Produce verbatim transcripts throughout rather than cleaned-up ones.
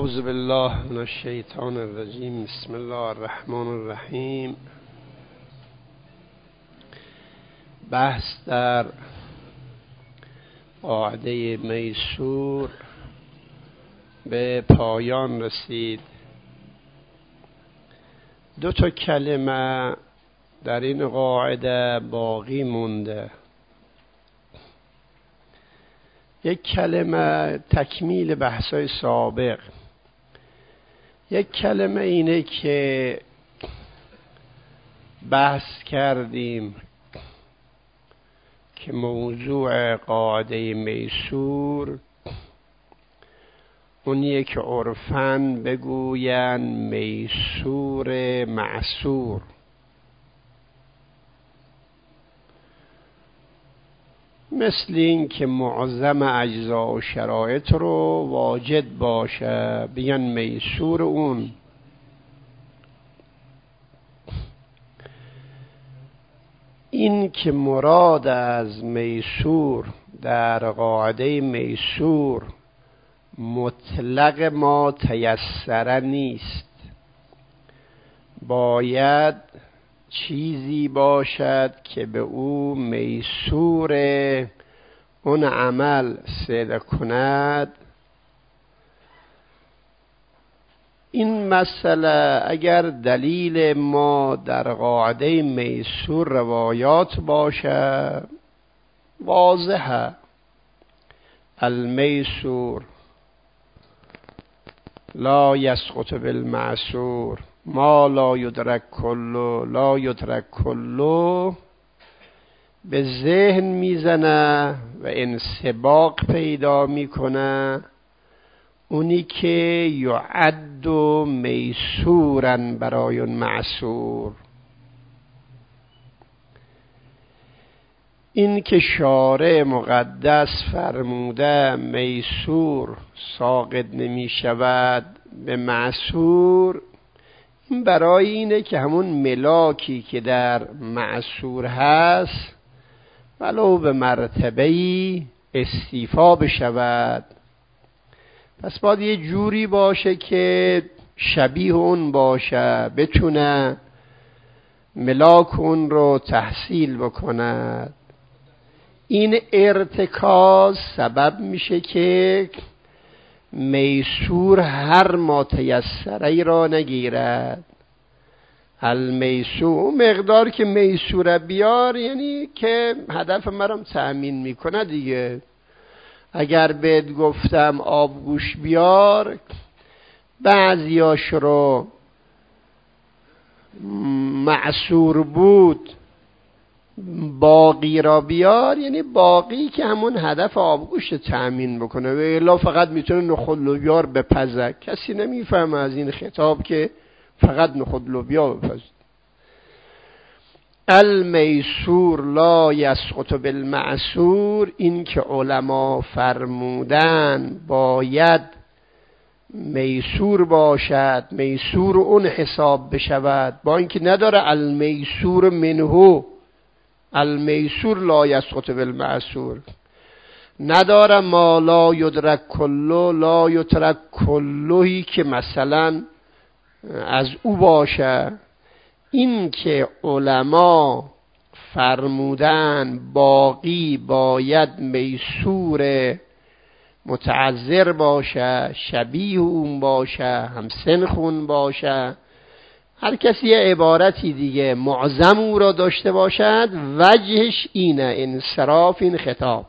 اعوذ بالله من الشیطان الرجیم. بسم الله الرحمن الرحیم. بحث در قاعده میسور به پایان رسید. دو تا کلمه در این قاعده باقی مونده. یک کلمه تکمیل بحث‌های سابق، یک کلمه اینه که بحث کردیم که موضوع قاعده میسور اونیه که عرفاً بگوین میسور معسور. مثل این که معظم اجزا و شرایط رو واجد باشه بگن میسور اون. این که مراد از میسور در قاعده میسور مطلق ما تیسره نیست، باید چیزی باشد که به او میسور اون عمل صدق کند. این مسئله اگر دلیل ما در قاعده میسور روایات باشه واضحه. المیسور لا یسقط بالمعسور، ما لا یدرک کلو لا یدرک کلو به ذهن میزنه و انسباق پیدا میکنه. اونی که یعد میسورن برای اون معسور. این که شارع مقدس فرموده میسور ساقط نمی شود به معسور، این برای اینه که همون ملاکی که در معسور هست ولو به مرتبه‌ای استیفا بشود. پس باید یه جوری باشه که شبیه اون باشه، بتونه ملاک اون رو تحصیل بکند. این ارتکاز سبب میشه که میسور هر ما تیسره ای را نگیرد. المیسور مقدار که میسور بیار، یعنی که هدف مرم تأمین میکنه دیگه. اگر بهت گفتم آبگوش بیار، بعضیاش رو معسور بود باقی را بیار، یعنی باقی که همون هدف آبگوش تأمین بکنه. و الا فقط میتونه نخود لوبیا بپزه. کسی نمیفهمه از این خطاب که فقط نخود لوبیا بپزه. المیسور لا یسقط بالمعسور، این که علما فرمودن باید میسور باشد، میسور اون حساب بشود، با اینکه نداره المیسور منهو، المیسور لا یسقط بالمعسور نداره. ما لا یدرک کلو لا یترک کلوهی که مثلا از او باشه. این که علما فرمودن باقی باید میسور متعذر باشه، شبیه اون باشه، همسن خون باشه، هر کسی یه عبارتی دیگه معظم او را داشته باشد. وجهش اینه، انصراف این خطاب.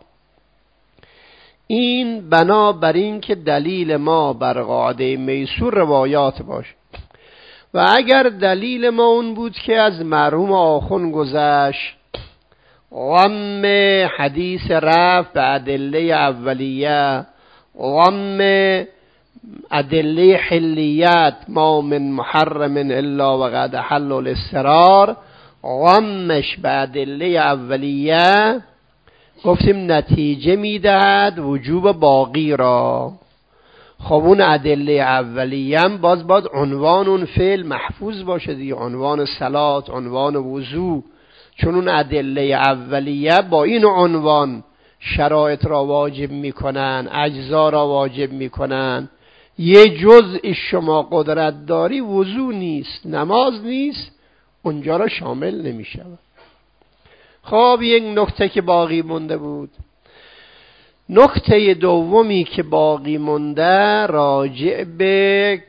این بنابر این که دلیل ما بر قاعده میسور روایات باشه. و اگر دلیل ما اون بود که از مرحوم آخوند گذشت غم حدیث رفع به ادله اولیه، غم ادله حلیت، ما من محرم الا وقد حل الاضطرار، غمش به ادله اولیه گفتیم نتیجه میدهد وجوب باقی را. خب اون ادله اولیه هم باز باید عنوان اون فعل محفوظ باشه دیگه، عنوان صلات، عنوان وضو، چون اون ادله اولیه با این عنوان شرایط را واجب میکنن، اجزا را واجب میکنن. یه جزء شما قدرت داری وضو نیست، نماز نیست، اونجا را شامل نمی شود. خب یک نکته که باقی مونده بود. نکته دومی که باقی مونده راجع به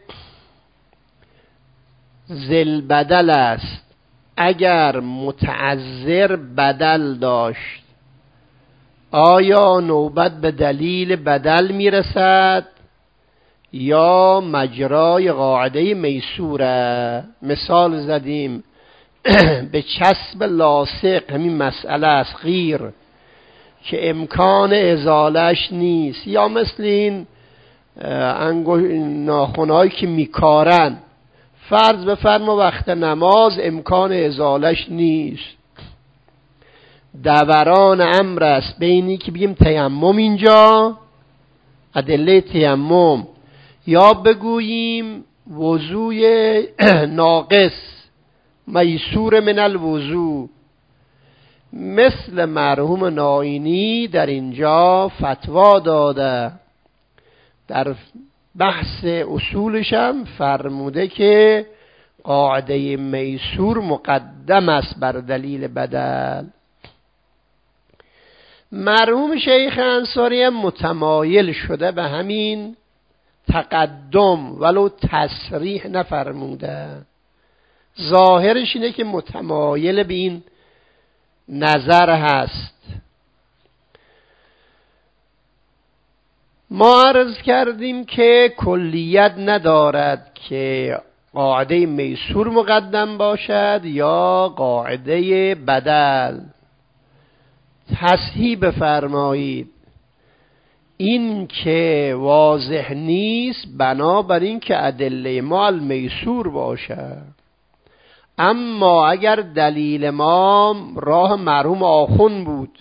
ذل بدل است. اگر متعذر بدل داشت، آیا نوبت به دلیل بدل میرسد یا مجرای قاعده میسوره؟ مثال زدیم به چسب لاصق، همین مسئله است، غیر که امکان ازالش نیست، یا مثل این ناخنهایی که میکارن، فرض بفرما وقت نماز امکان ازالش نیست، دوران امر است بینی که بگیم تیمم، اینجا ادله تیمم، یا بگوییم وضوی ناقص میسور من الوضو. مثل مرحوم ناینی در اینجا فتوا داده، در بحث اصولش هم فرموده که قاعده میسور مقدم است بر دلیل بدل. مرحوم شیخ انصاری هم متمایل شده به همین تقدم، ولو تصریح نفرموده. ظاهرش اینه که متمایل به این نظر هست. ما عرض کردیم که کلیت ندارد که قاعده میسور مقدم باشد یا قاعده بدل. تصحیح بفرمایید. این که واضح نیست بنابر این که ادله ما المیسور باشد. اما اگر دلیل ما راه مرحوم آخون بود،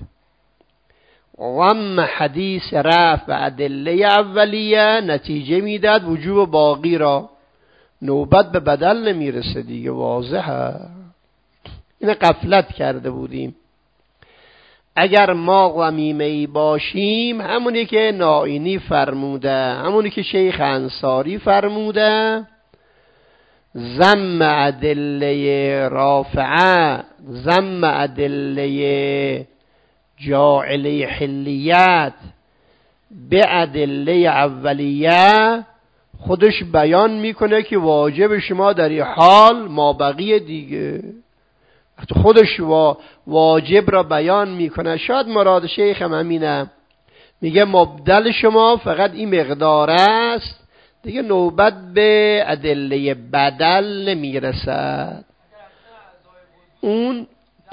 غم حدیث رفع و ادله اولیه نتیجه میداد وجوب باقی را، نوبت به بدل نمیرسه دیگه، واضحه. این غفلت کرده بودیم. اگر ما غمیمه‌ای باشیم، همونی که ناینی فرموده، همونی که شیخ انصاری فرموده، ضم ادله رافعه، ضم ادله جاعله حلیت به ادله اولیه، خودش بیان میکنه که واجب شما در این حال ما بقیه دیگه. خودش واجب را بیان میکنه. شاید مراد شیخ هم همینه، میگه مبدل شما فقط این مقدار است دیگه، نوبت به ادله بدل نمیرسد. اون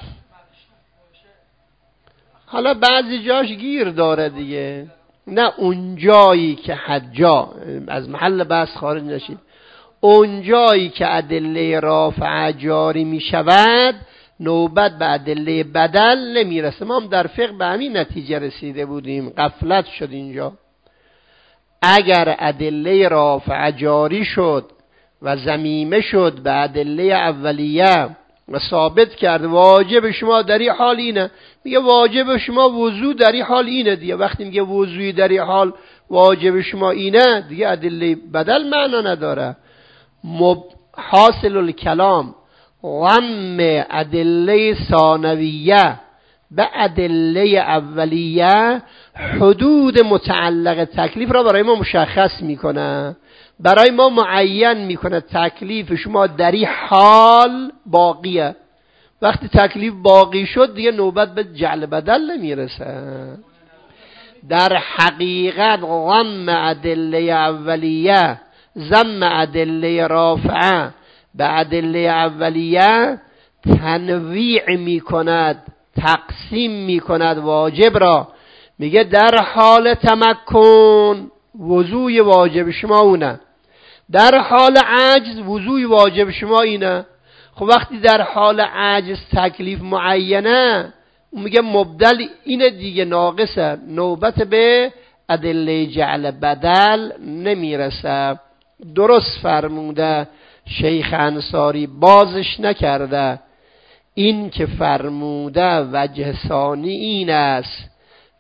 حالا بعضی جاش گیر داره دیگه، نه اون جایی که حجا از محل بحث خارج نشید، اون جایی که ادله رافعه جاری می شود نوبت به ادله بدل نمیرسه. ما هم در فقه به همین نتیجه رسیده بودیم، غفلت شد اینجا. اگر ادله رافعه جاری شد و ضمیمه شد به ادله اولیه و ثابت کرد واجب شما در این حال اینه، میگه واجب شما وضو در این حال اینه دیگه. وقتی میگه وضوی در این حال واجب شما اینه دیگه، ادله بدل معنا نداره. مب... حاصل الکلام غم ادله ثانویه به ادله اولیه حدود متعلق تکلیف را برای ما مشخص میکنه، برای ما معین میکنه تکلیف شما در این حال باقیه. وقتی تکلیف باقی شد دیگه نوبت به جعل بدل نمیرسه. در حقیقت غم ادله اولیه ضم ادله رافعه به ادله اولیه تنویع میکند، تقسیم میکند واجب را. میگه در حال تمکن وضوی واجب شما اونه، در حال عجز وضوی واجب شما اینه. خب وقتی در حال عجز تکلیف معینه، میگه مبدل اینه دیگه، ناقصه، نوبت به ادله جعل بدل نمیرسه. درست فرموده شیخ انصاری، بازش نکرده. این که فرموده وجه ثانی این است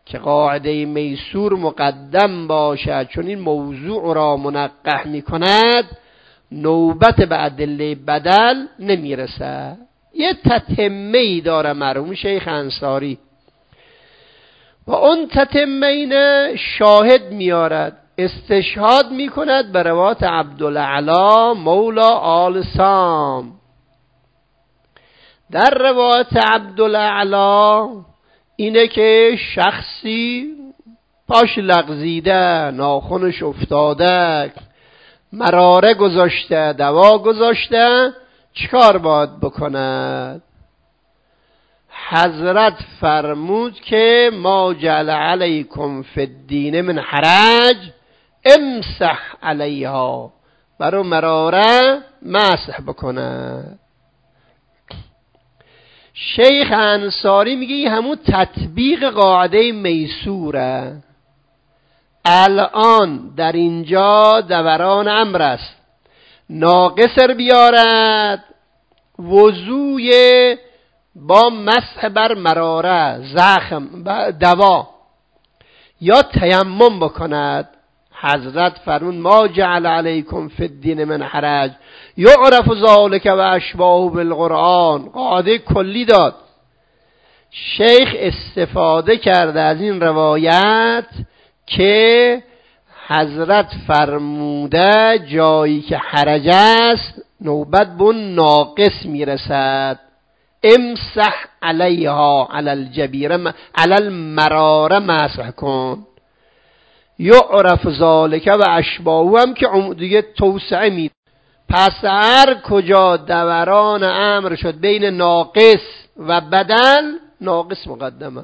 که قاعده میسور مقدم باشد، چون این موضوع را منقح می کند، نوبت به ادله بدل نمیرسه. یه تتمه‌ای داره مرحوم شیخ انصاری و اون تتمه شاهد میارد، استشهاد میکند به روایت عبدالعلا مولا آل سام. در روایت عبدالعلا اینه که شخصی پاش لغزیده، ناخنش افتاده، مراره گذاشته، دوا گذاشته، چیکار باید بکند؟ حضرت فرمود که ما جعل علیکم فی الدین من حرج امسح علیها، برو مراره مسح بکند. شیخ انصاری میگه این همون تطبیق قاعده میسوره. الان در اینجا دوران امر است، ناقصر بیارد، وضوی با مسح بر مراره، زخم، دوا، یا تیمم بکند. حضرت فرمون ما جعل علیکم فی الدین من حرج یعرف ذلک و اشباهه بالقرآن، قاعده کلی داد. شیخ استفاده کرده از این روایت که حضرت فرموده جایی که حرج است نوبت به ناقص میرسد. امسح علیها علی الجبیره علی المراره مسح کن. یعرف ذالک و اشباهه هم که دیگه توسعه می. پس هر کجا دوران امر شد بین ناقص و بدل، ناقص مقدمه.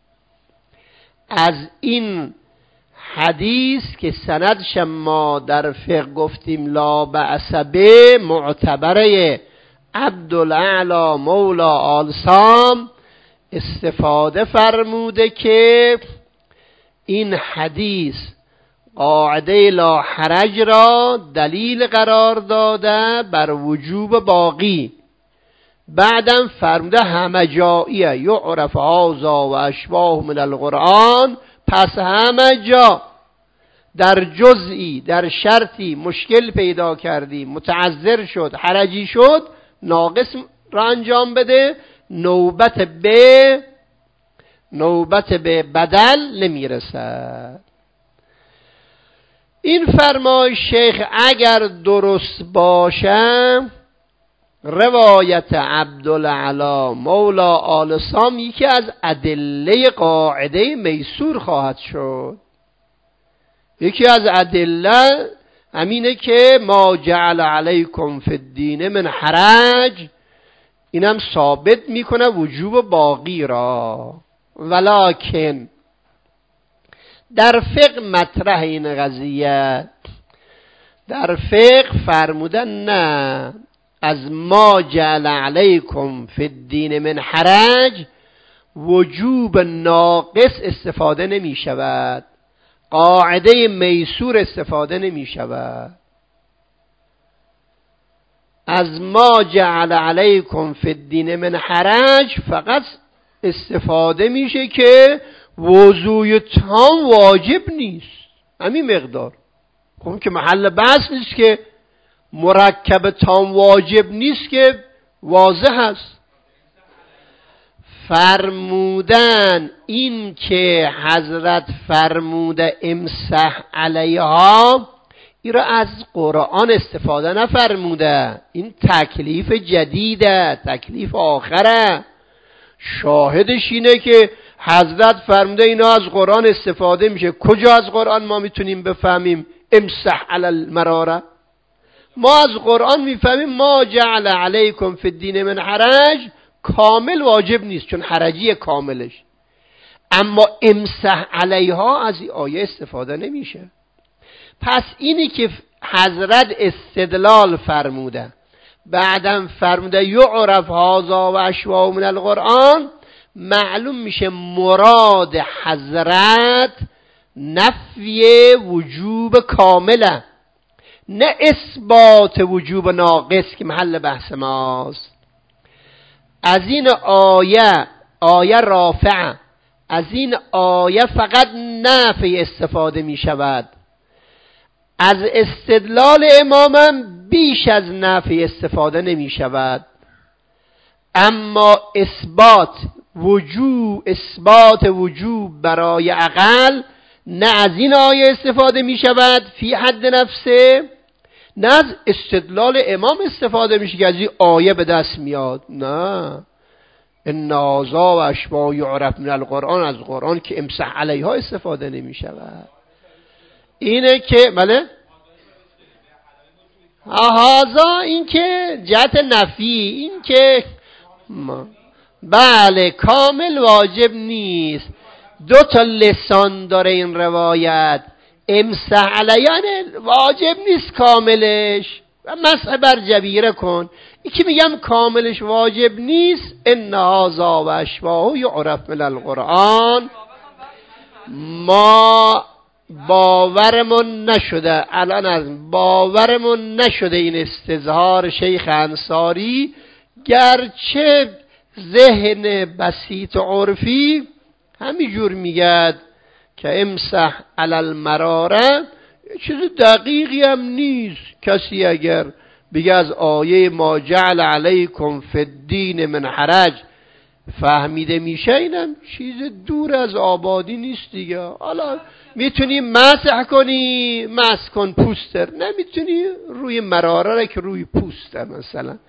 از این حدیث که سندش ما در فقه گفتیم لا بأس به، معتبره عبدالعلا مولا آل سام استفاده فرموده که این حدیث قاعده لا حرج را دلیل قرار داده بر وجوب باقی. بعدم فرموده همه جاییه یعرف هذا و اشباه من القرآن، پس همه جا در جزئی در شرطی مشکل پیدا کردی، متعذر شد، حرجی شد، ناقص را انجام بده، نوبت به نوبت به بدل نمیرسد. این فرمای شیخ اگر درست باشه، روایت عبدالعلا مولا آل سام یکی از ادله قاعده میسور خواهد شد. یکی از ادله همینه که ما جعل علیکم فی الدین من حرج، اینم ثابت میکنه وجوب باقی را. ولکن در فقه مطرح این قضیه، در فقه فرمودن نه، از ما جعل علیکم فی الدین من حرج وجوب ناقص استفاده نمی شود، قاعده میسور استفاده نمی شود. از ما جعل علیکم فی الدین من حرج فقط استفاده میشه که وضوی تام واجب نیست، همین مقدار. خب که محل بحث نیست که مرکب تام واجب نیست، که واضح است. فرمودن این که حضرت فرموده امسح علیها، این را از قرآن استفاده نفرموده، این تکلیف جدیده، تکلیف آخره. شاهدش اینه که حضرت فرموده اینا از قرآن استفاده میشه. کجا از قرآن ما میتونیم بفهمیم امسح علی المراره؟ ما از قرآن میفهمیم ما جعل علیکم فی الدین من حرج کامل واجب نیست، چون حرجی کاملش. اما امسح علیها از این آیه استفاده نمیشه. پس اینی که حضرت استدلال فرموده، بعدم فرموده یعرف هذا و اشباهه من القرآن، معلوم میشه مراد حضرت نفی وجوب کامله، نه اثبات وجوب ناقص که محل بحث ماست. از این آیه، آیه رافعه، از این آیه فقط نفی استفاده می شود، از استدلال امامم بیش از نفی استفاده نمی شود. اما اثبات وجوب اثبات وجوب برای عقل نه از این آیه استفاده می شود فی حد نفسه، نه از استدلال امام استفاده میشه که از این آیه به دست میاد. نه، ان هذا و اشباهه یعرف من القرآن، از قرآن که امسح علیها استفاده نمی شود. اینه که بله هذا، این که جهت نفی، این که بله کامل واجب نیست. دو تا لسان داره این روایت، امسح علیها واجب نیست کاملش، مسح بر جبیره کن. این که میگم کاملش واجب نیست، ان هذا و اشباهه یعرف من القرآن، ما باورمون نشده، الان از باورمون نشده این استظهار شیخ انصاری، گرچه ذهن بسیط و عرفی همینجور میگد که امسح علی المراره، چیز دقیقی هم نیست. کسی اگر بگه از آیه ما جعل علیکم فی الدین من حرج فهمیده میشه، اینم چیز دور از آبادی نیست دیگه. حالا میتونی مسح کنی، مسح کن پوستر، نمیتونی روی مراره که روی پوستر. مثلا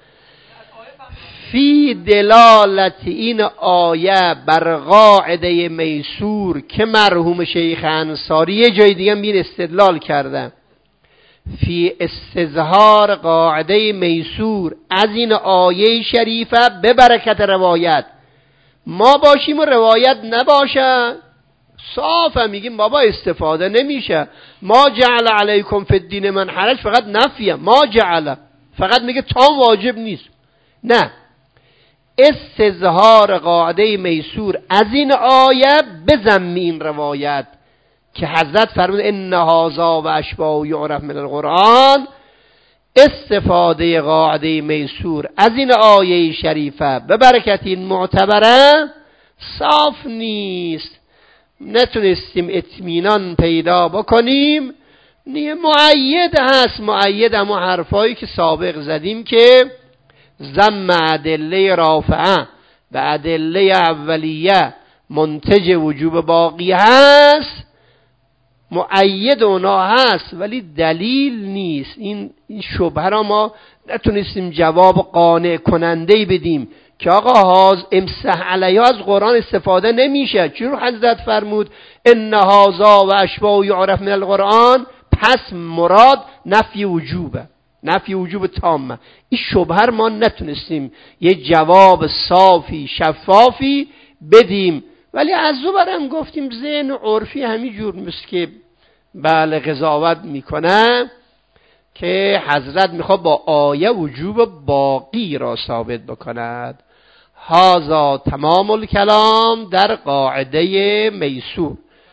فی دلالت این آیه بر قاعده میسور که مرحوم شیخ انصاری یه جای دیگه بین استدلال کردن، فی استظهار قاعده میسور از این آیه شریفه به برکت روایت، ما باشیم و روایت نباشه، صاف هم میگیم بابا استفاده نمیشه. ما جعل علیکم فی الدین من حرج فقط نفیه، ما جعل فقط میگه تام واجب نیست. نه، استظهار قاعده میسور از این آیه بزم این روایت که حضرت فرمود ان هذا و اشباهه یعرف من القرآن، استفاده قاعده میسور از این آیه شریفه به برکت این معتبره صاف نیست. نتونستیم اطمینان پیدا بکنیم. نیه مؤید هست، مؤید اما حرفایی که سابق زدیم که ضم ادله رافعه و ادله اولیه منتج وجوب باقی هست، مؤید اونا هست ولی دلیل نیست. این این شبهه را ما نتونستیم جواب قانع کننده بدیم که آقا هاز امسح علیها از قرآن استفاده نمیشه. چرا حضرت فرمود ان هذا و اشباهه یعرف من القرآن، پس مراد نفی وجوبه، نفی وجوب تامه. این شبهه ما نتونستیم یه جواب صافی شفافی بدیم، ولی از او برم گفتیم ذهن عرفی همین جور مثل که بله قضاوت میکنه که حضرت میخواد با آیه وجوب باقی را ثابت بکند. هذا تمام الکلام در قاعده میسور.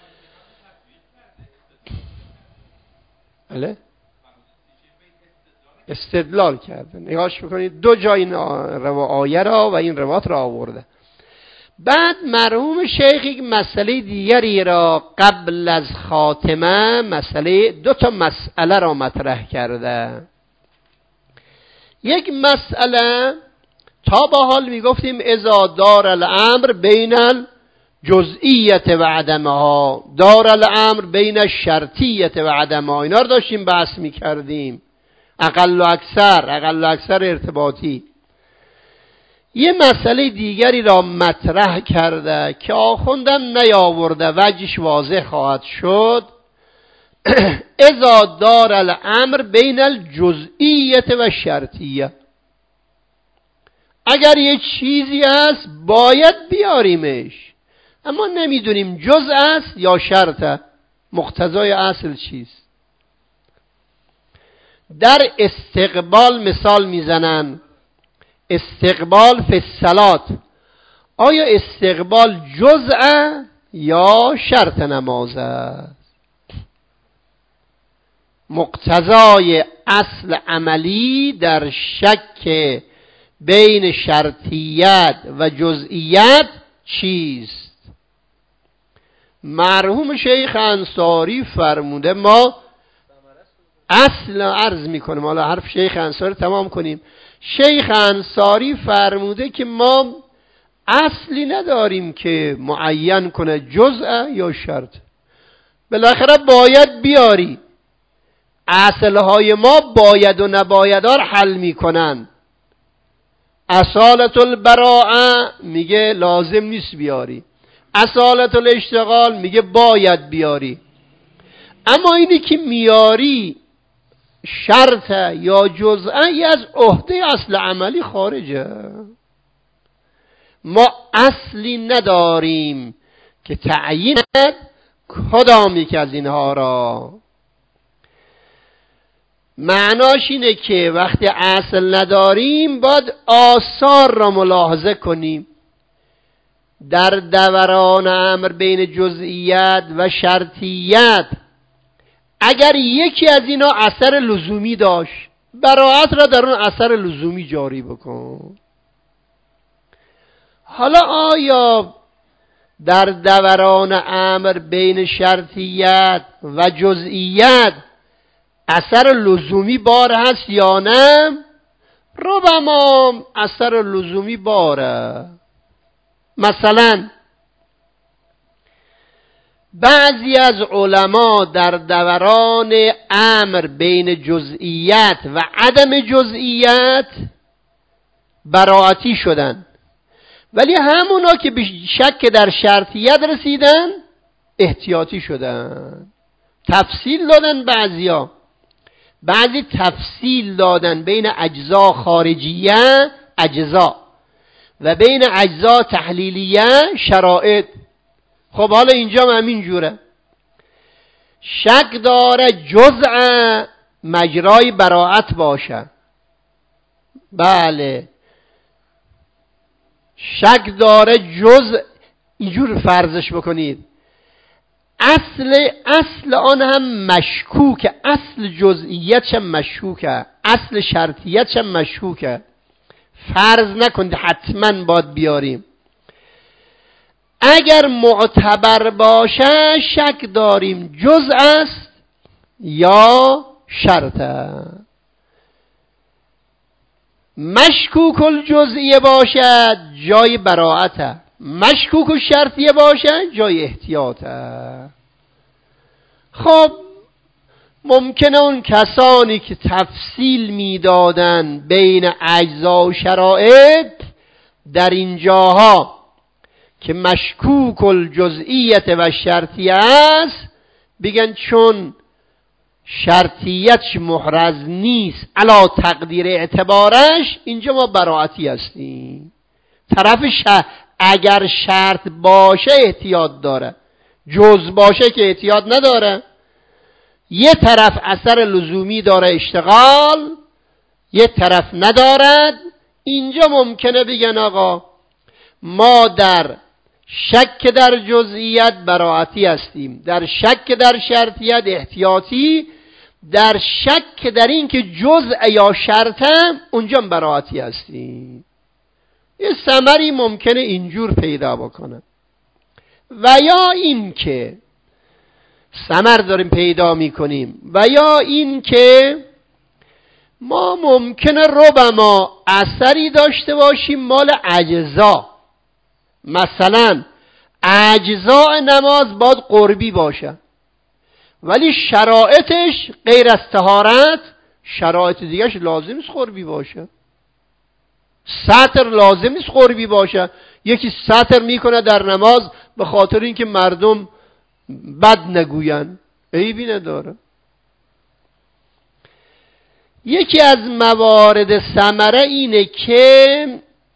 بله استدلال کرده، نگاش بکنید دو جای این آیه را و این روایت را آورده. بعد مرحوم شیخ یک مسئله دیگری را قبل از خاتمه، مسئله دو تا مسئله را مطرح کرده. یک مسئله تا به حال میگفتیم اذا دار الامر بین الجزئیت و عدمها، دار الامر بین الشرطیت و عدمها، اینا رو داشتیم بحث میکردیم. اقل و اکثر، اقل و اکثر ارتباطی. یه مسئله دیگری را مطرح کرده که آخوندم نیاورده، وجهش واضح خواهد شد. اذا دار الامر بین الجزئیت و شرطیه، اگر یه چیزی هست باید بیاریمش اما نمیدونیم جزء است یا شرطه، مقتضای اصل چیست. در استقبال مثال میزنن، استقبال فی الصلات، آیا استقبال جزء یا شرط نماز است؟ مقتضای اصل عملی در شک بین شرطیت و جزئیت چیست؟ مرحوم شیخ انصاری فرموده ما اصل عرض میکنیم، حالا حرف شیخ انصاری تمام کنیم. شیخ انصاری فرموده که ما اصلی نداریم که معین کنه جزء یا شرط، بالاخره باید بیاری. اصلهای ما باید و نبایدار حل میکنن. اصالت البراءه میگه لازم نیست بیاری، اصالت الاشتغال میگه باید بیاری. اما اینی که میاری شرط یا جزء یا از عهده اصل عملی خارجه. ما اصلی نداریم که تعیین کدام یک از اینها را. معناش اینه که وقتی اصل نداریم باید آثار را ملاحظه کنیم. در دوران امر بین جزئیت و شرطیت اگر یکی از اینا اثر لزومی داشت، براءت را در اون اثر لزومی جاری بکن. حالا آیا در دوران امر بین شرطیت و جزئیت اثر لزومی بار هست یا نه؟ ربما اثر لزومی باره. مثلا بعضی از علما در دوران امر بین جزئیت و عدم جزئیت براعتی شدن، ولی همونا که به شک در شرطیت رسیدن احتیاطی شدن. تفصیل دادن بعضیا، بعضی تفصیل دادن بین اجزا خارجیه اجزا و بین اجزا تحلیلیه شرائط. خب حالا اینجا هم همین جوره، شک داره جزء مجرای براعت باشه. بله شک داره جزء، اینجور فرضش بکنید اصل اصل آن هم مشکوکه، اصل جزئیت هم مشکوکه، اصل شرطیت هم مشکوکه. فرض نکنید حتما باید بیاریم. اگر معتبر باشه شک داریم جزء است یا شرطه. مشکوک الجزئیه باشد جای براعته، مشکوک الشرطیه باشد جای احتیاطه. خب ممکنه اون کسانی که تفصیل میدادن بین اجزا و شرائط در این جاها که مشکوک الجزئیت و شرطیه است بگن چون شرطیتش محرز نیست علا تقدیر اعتبارش اینجا ما براعتی هستیم. طرف ش... اگر شرط باشه احتیاط داره، جز باشه که احتیاط نداره. یه طرف اثر لزومی داره اشتغال، یه طرف ندارد. اینجا ممکنه بگن آقا ما در شک در جزئیت براعتی هستیم، در شک در شرطیت احتیاطی، در شک در این که جزء یا شرطم اونجا براعتی هستیم. یه ثمری ممکنه اینجور پیدا بکنه. و یا این که ثمر داریم پیدا میکنیم، و یا این که ما ممکنه ربما اثری داشته باشیم مال اجزا. مثلا اجزاء نماز باید قربی باشه ولی شرایطش غیر از طهارت شرایط دیگهش لازم نیست قربی باشه. سطر لازم نیست قربی باشه. یکی سطر میکنه در نماز به خاطر اینکه مردم بد نگوین، عیبی نداره. یکی از موارد ثمره اینه که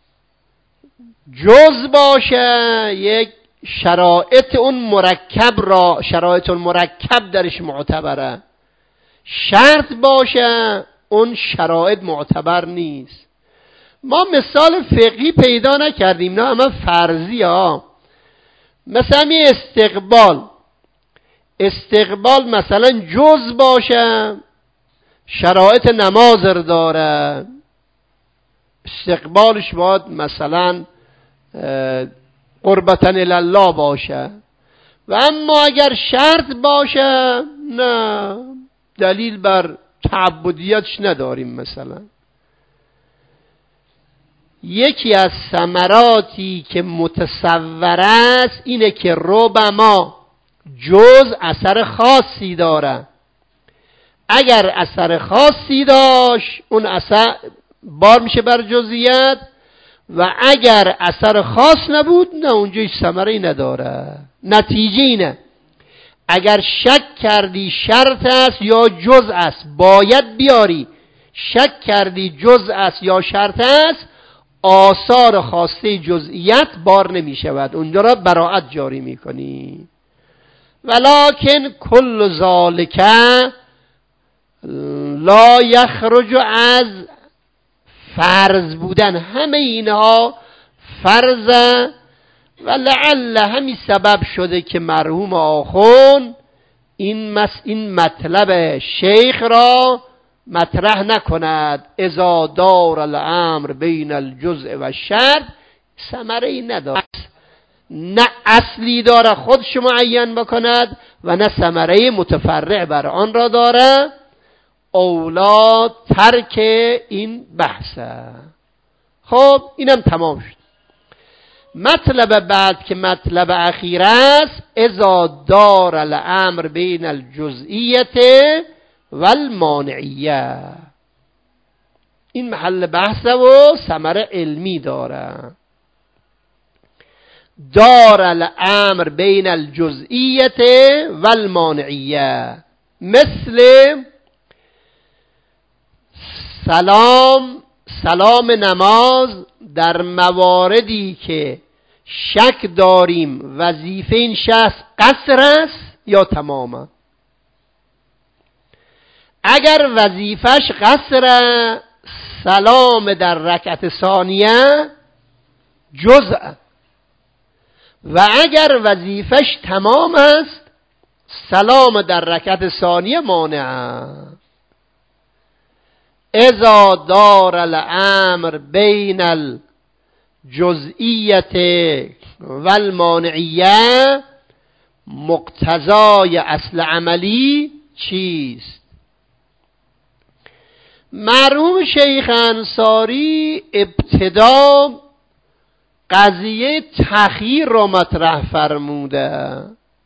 جز باشه یک شرایط اون مرکب را، شرایط اون مرکب درش معتبره. شرط باشه اون شرایط معتبر نیست. ما مثال فقهی پیدا نکردیم، نه اما فرضی ها. مثلا استقبال استقبال مثلا جز باشه شرایط نماز رو داره. استقبالش باید مثلا قربتن الله باشه و اما اگر شرط باشه نه، دلیل بر تعبدیتش نداریم. مثلا یکی از ثمراتی که متصور است اینه که ربما جز اثر خاصی داره. اگر اثر خاصی داشت اون اثر بار میشه بر جزئیت، و اگر اثر خاص نبود نه، اونجا هیچ ثمره‌ای نداره. نتیجه اینه اگر شک کردی شرط است یا جزء است باید بیاری. شک کردی جزء است یا شرط است، آثار خاصه جزئیت بار نمی شود، اونجا را براءت جاری می کنی. ولکن کل ذالک لا یخرج از فرض بودن. همه اینها فرضه و لعل همین سبب شده که مرحوم آخوند این مس این مطلب شیخ را مطرح نکند. اذا دار الامر بین الجزء و الشرط، ثمره ای ندارد، نه اصلی داره خودش معین بکند و نه ثمره متفرع بر آن را داره. اولا ترک این بحثه. خب اینم تمام شد. مطلب بعد که مطلب اخیر است، اذا دار الامر بین الجزئیت و المانعیه. این محل بحثه و ثمره علمی داره. دار الامر بین الجزئیت و المانعیه، مثل سلام سلام نماز در مواردی که شک داریم وظیفه این شخص قصر است یا تمامه. اگر وظیفش قصر، سلام در رکعت ثانیه جزء، و اگر وظیفش تمام است سلام در رکعت ثانیه مانع. اذا دار الامر بین الجزئیت و المانعیه، مقتضای اصل عملی چیست؟ مرحوم شیخ انصاری ابتدا قضیه تأخیر را مطرح فرموده،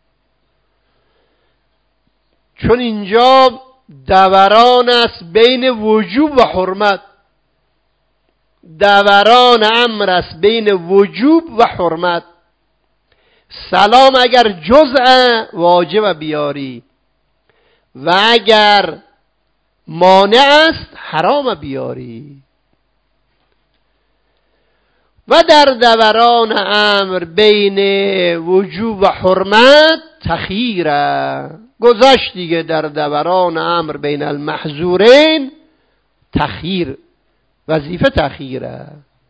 چون اینجا دوران است بین وجوب و حرمت. دوران امر است بین وجوب و حرمت. سلام اگر جزء واجب بیاری و اگر مانع است حرام بیاری. و در دوران امر بین وجوب و حرمت تخیره، گذشت دیگه. در دوران امر بین المحظورین تخیر، وظیفه تخیره.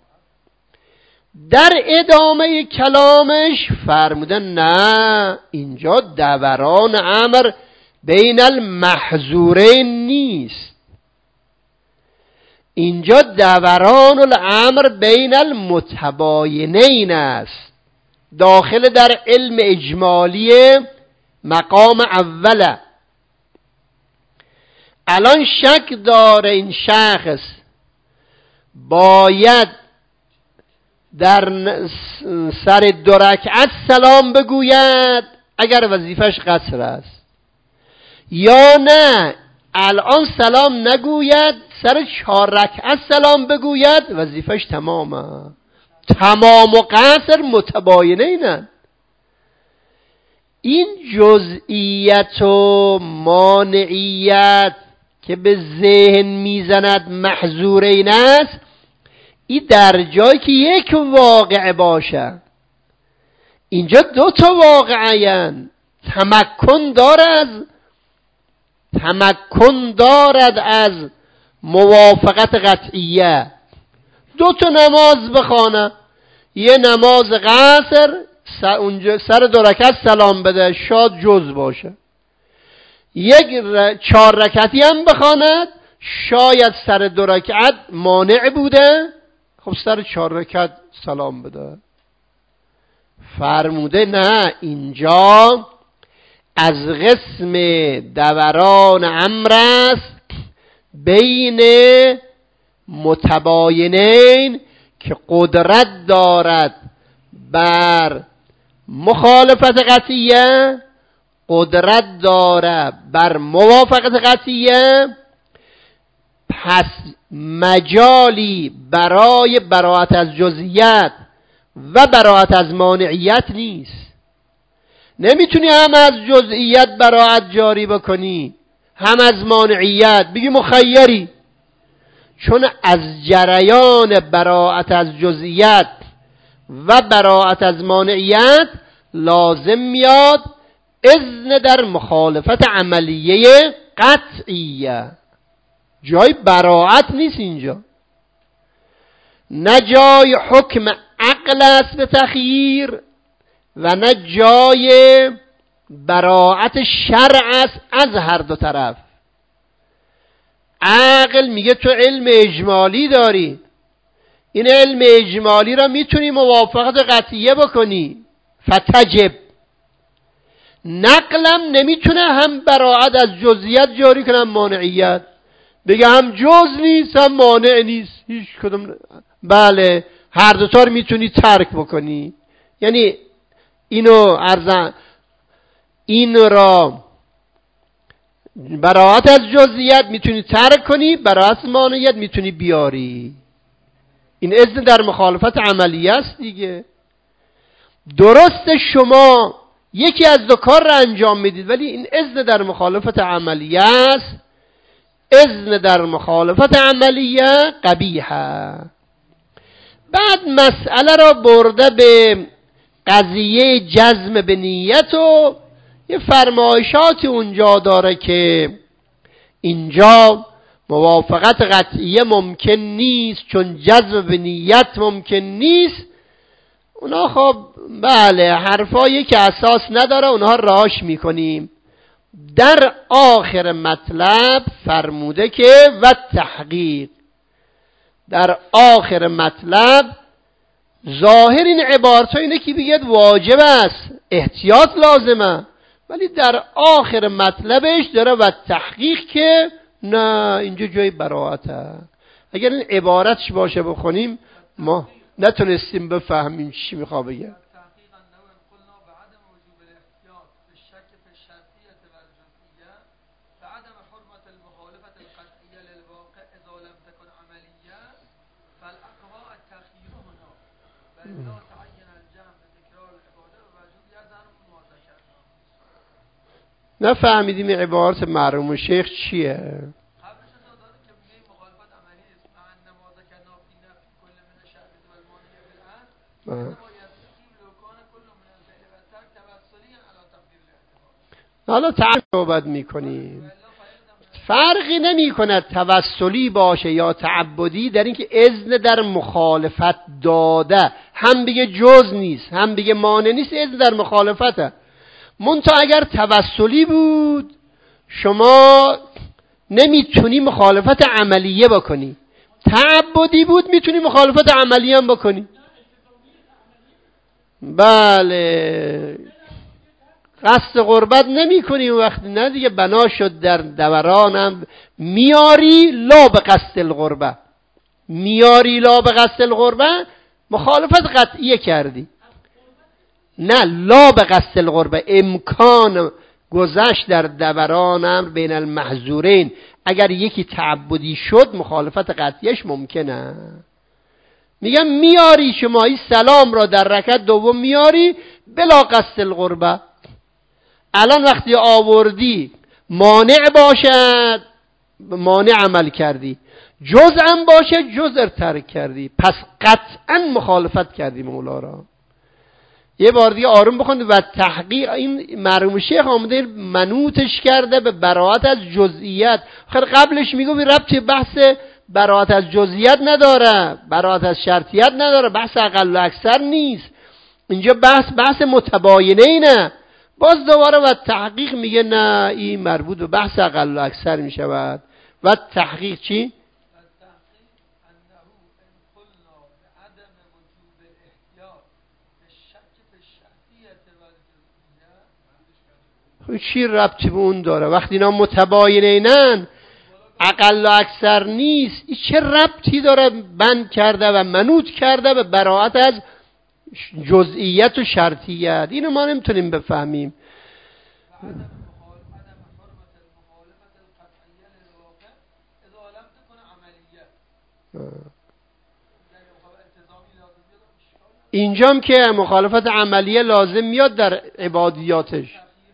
در ادامه کلامش فرمودن نه، اینجا دوران امر بین المحظورین نیست، اینجا دوران الامر بین المتباینین است. داخل در علم اجمالی مقام اوله. الان شک داره این شخص باید در سر دو رکعت سلام بگوید اگر وظیفش قصر است، یا نه الان سلام نگوید سر چهار رکعت سلام بگوید وظیفش تمامه. تمام و قصر متباینینن. این جزئیت و مانعیت که به ذهن میزند محظورین است، این در جایی که یک واقع باشه. اینجا دو تا واقعیان. تمکن دارد تمکن دارد از موافقت قطعیه. دو تا نماز بخوانه، یه نماز قصر اونجا سر دو رکعت سلام بده، شاد جز باشه. یک ر... چهار رکعتی هم بخواند، شاید سر دو رکعت مانع بوده، خب سر چهار رکعت سلام بده. فرموده نه، اینجا از قسم دوران امر است بین متباینین که قدرت دارد بر مخالفت قطعیه، قدرت داره بر موافقت قطعیه، پس مجالی برای براءت از جزئیات و براءت از مانعیت نیست. نمیتونی هم از جزئیات براءت جاری بکنی هم از مانعیت، بگی مخیری، چون از جریان براءت از جزئیات و براءت از مانعیت لازم میاد اذن در مخالفت عملیه قطعیه. جای براءت نیست اینجا، نه جای حکم عقل است به تخییر و نه جای براءت شرع است از هر دو طرف. عقل میگه تو علم اجمالی داری، این علم اجمالی را میتونی موافقت قطعیه بکنی فتجب. نقلم نمیتونه هم براءت از جزئیات جاری کنه هم مانعیت، بگه هم جز نیست هم مانع نیست، هیچ کدوم. بله هر دوتا رو میتونی ترک بکنی. یعنی اینو ارزن این را براءت از جزئیات میتونی ترک کنی، براءت از مانعیت میتونی بیاری. این اذن در مخالفت عملیه است دیگه. درست شما یکی از دو کار را انجام میدید ولی این اذن در مخالفت عملیه است. اذن در مخالفت عملیه قبیحه. بعد مسئله را برده به قضیه جزم به نیت و یه فرمایشاتی اونجا داره که اینجا موافقت قطعیه ممکن نیست چون جزم به نیت ممکن نیست. اونا خب بله حرفایی که اساس نداره اونها راش میکنیم. در آخر مطلب فرموده که و تحقیق، در آخر مطلب ظاهر این عبارت اینه که بگید واجب است، احتیاط لازمه، ولی در آخر مطلبش داره و تحقیق که نه اینجا جای براءته. اگر این عبارتش باشه بخونیم ما نتونستیم بفهمیم چی میخواد بگه. نفهمیدیم این عبارت مرحوم شیخ چیه؟ حالا تعبد میکنیم فرقی نمی کند توسلی باشه یا تعبدی در اینکه اذن در مخالفت داده، هم بگه جز نیست هم بگه مانع نیست، اذن در مخالفته. منتها اگر توسلی بود شما نمیتونی مخالفت عملیه بکنی، تعبدی بود میتونی مخالفت عملیه هم بکنی. بله قصد قربت نمی کنی وقتی نه دیگه بنا شد در دورانم میاری لا به قصد القربه، میاری لا به قصد القربه مخالفت قطعیه کردی، نه لا به قصد القربه امکان گذشت در دورانم بین المحظورین. اگر یکی تعبدی شد مخالفت قطعیش ممکنه. میگم میاری شما این سلام را در رکعت دوم میاری بلا قصد القربه. الان وقتی آوردی مانع باشد مانع عمل کردی، جزء باشه جزء ترک کردی، پس قطعا مخالفت کردی مولا را. یه بار دیگه آروم بخوند. و تحقیق این مرحوم شیخ آمده منوطش کرده به براءت از جزئیات. خیر قبلش میگه بی ربطی بحث براءت از جزئیات نداره، براءت از شرطیت نداره، بحث اقل و اکثر نیست اینجا، بحث بحث متباینه اینه. باز دوباره و تحقیق میگه نه این مربوط به بحث اقل و اکثر میشود. و تحقیق چی؟ چی ربطی به اون داره؟ وقتی اینا متباینینن، اقل و اکثر نیست، این چه ربطی داره بند کرده و منوط کرده به براءت از جزئیت و شرطیت؟ اینو ما نمیتونیم بفهمیم. اینجام که مخالفت عملیه لازم میاد در عبادیاتش.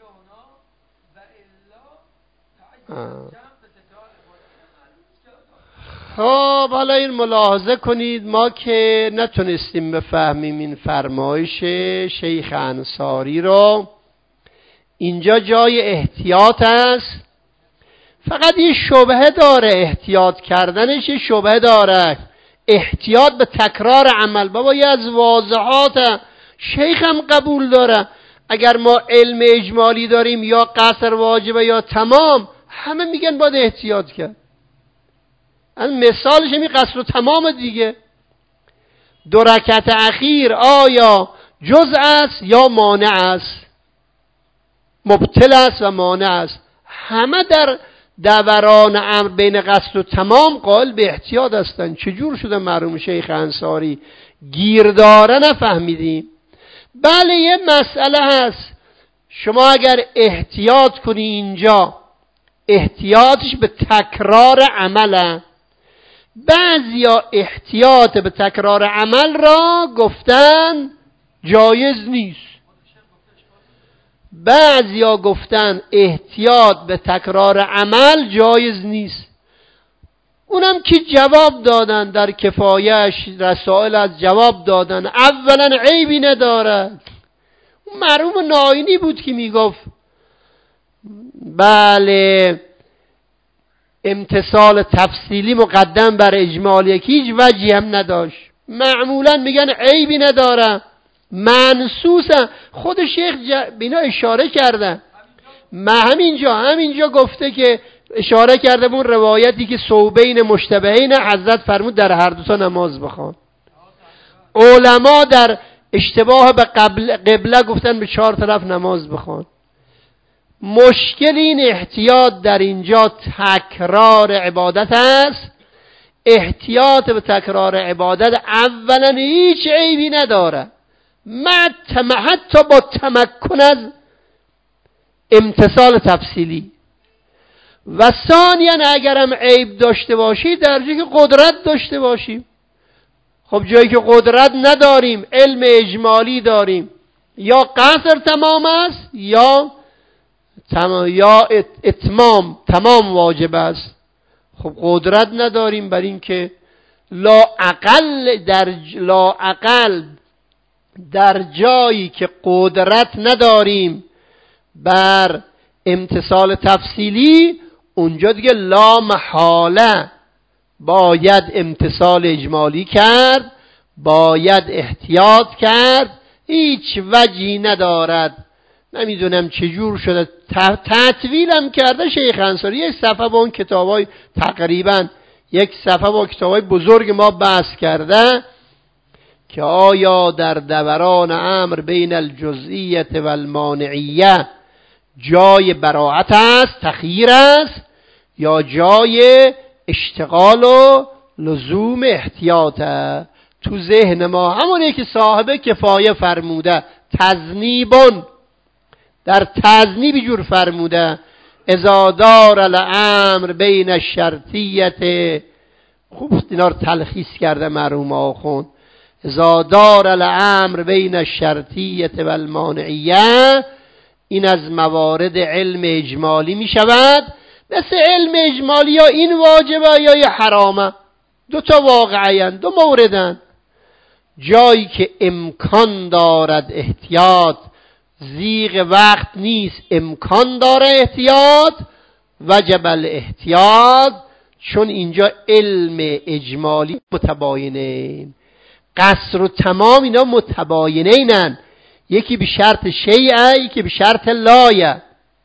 خب حالا این ملاحظه کنید، ما که نتونستیم بفهمیم این فرمایش شیخ انصاری رو، اینجا جای احتیاط است. فقط یه شبهه داره، احتیاط کردنش یه شبهه داره، احتیاط به تکرار عمل. بابا یه از واضحات شیخ هم قبول داره، اگر ما علم اجمالی داریم یا قصر واجبه یا تمام، همه میگن باید احتیاط کرد. مثالش همین قصر و تمام دیگه. دو رکعت اخیر آیا جزء است یا مانع است؟ مبطل است و مانع است. همه در دوران امر بین قصر و تمام قائل به احتیاط هستن. چجور شده مرحوم شیخ انصاری گیر داره نفهمیدیم؟ بله یه مسئله هست، شما اگر احتیاط کنی اینجا، احتیاطش به تکرار عمله. بعضیا احتیاط به تکرار عمل را گفتن جایز نیست، بعضیا گفتن احتیاط به تکرار عمل جایز نیست. اونم که جواب دادن در کفایش رسائل از جواب دادن. اولا عیبی ندارد. اون مرحوم ناینی بود که میگفت بله امتصال تفصیلی مقدم بر اجمالی، که هیچ وجهی هم نداشت. معمولا میگن عیبی نداره، منسوسه. خود شیخ بینا اشاره کردن، ما همینجا همینجا گفته که اشاره کرده به اون روایتی که ثوبین مشتبهین حضرت فرمود در هر دو تا نماز بخوان. علما در اشتباه به قبل قبله گفتن به چهار طرف نماز بخوان. مشکل این احتیاط در اینجا تکرار عبادت است. احتیاط به تکرار عبادت اولا هیچ عیبی نداره، حتی با تمکن از امتصال تفصیلی. و ثانیاً اگرم عیب داشته باشی در جایی که قدرت داشته باشیم. خب جایی که قدرت نداریم، علم اجمالی داریم، یا قصر تمام است یا تمام یا اتمام تمام واجب است. خب قدرت نداریم بر این که لا اقل در لا اقل در جایی که قدرت نداریم بر امتصال تفصیلی، اونجا دیگه لا محاله باید امتصال اجمالی کرد، باید احتیاط کرد، هیچ وجهی ندارد. نمیدونم چجور شده تطویلم کرده شیخ انصاری. یک صفحه با اون کتابای تقریبا یک صفحه با کتابای بزرگ ما بحث کرده که آیا در دوران امر بین الجزئیت و المانعیه جای براعت است، تخییر است، یا جای اشتغال و لزوم احتیاط است. تو ذهن ما همونی که صاحب کفایه فرموده، تذنیبون در تذنیب جور فرموده، اذا دار الامر بین الشرطیت، خوب اینا رو تلخیص کرده مرحوم آخوند، اذا دار الامر بین الشرطیت و المانعیه، این از موارد علم اجمالی می شود. مثل علم اجمالی یا این واجبه یا یه حرامه، دو تا واقعیان، دو موردن. جایی که امکان دارد احتیاط، زیغ وقت نیست، امکان داره احتیاط، وجب الاحتیاط، چون اینجا علم اجمالی متباینین. قصر و تمام اینا متباینینن، یکی به شرط شیعه، یکی به شرط لایه.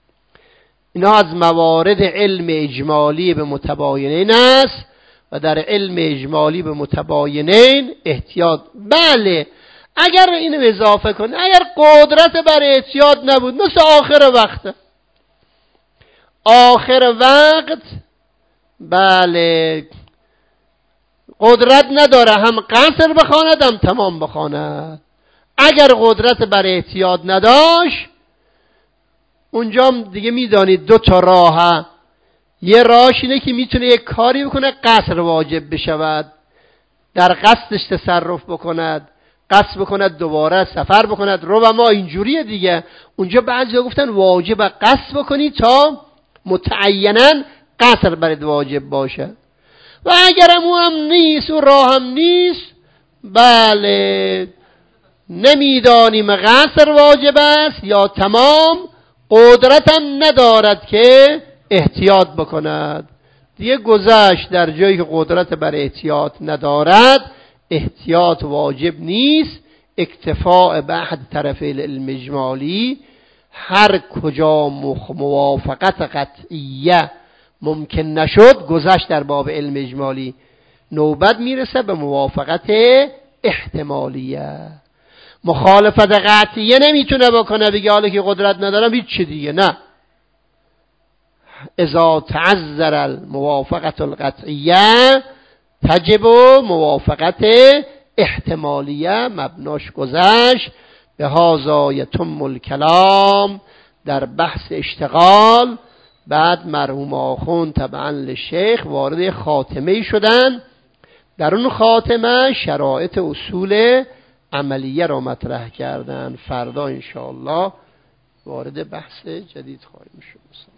اینا از موارد علم اجمالی به متباینین است و در علم اجمالی به متباینین احتیاط. بله اگر اینو اضافه کنی، اگر قدرت بر احتیاط نبود، مثل آخر وقته، آخر وقت بله قدرت نداره هم قصر بخواند هم تمام بخواند. اگر قدرت بر احتیاط نداشت اونجا دیگه میدانید دو تا راه، یه راهش اینه که میتونه یک کاری بکنه قصر واجب بشود، در قصدش تصرف بکند، قصد بکند دوباره سفر بکند، رو و ما اینجوریه دیگه. اونجا بعضی ها گفتن واجب قصد بکنی تا متعیناً قصر برد واجب باشه. و اگرم اون هم نیست و راه هم نیست، بله نمیدانیم قصر واجب است یا تمام، قدرت هم ندارد که احتیاط بکند، دیگه گذشت در جایی که قدرت بر احتیاط ندارد، احتیاط واجب نیست. اکتفاء به احد طرفی العلم اجمالی، هر کجا موافقت قطعیه ممکن نشد گذشت در باب علم اجمالی، نوبت میرسه به موافقت احتمالیه. مخالفت قطعیه نمیتونه بکنه بگه حالا که قدرت ندارم هیچ چی دیگه، نه. اذا تعذر الموافقت القطعیه تجب موافقت احتمالیه، مبناش گذشت. به هذا یتم الکلام در بحث اشتغال. بعد مرحوم آخوند طبعا لشیخ وارد خاتمه شدن، در اون خاتمه شرایط اصول عملیه را مطرح کردن. فردا انشاءالله وارد بحث جدید خواهیم شد.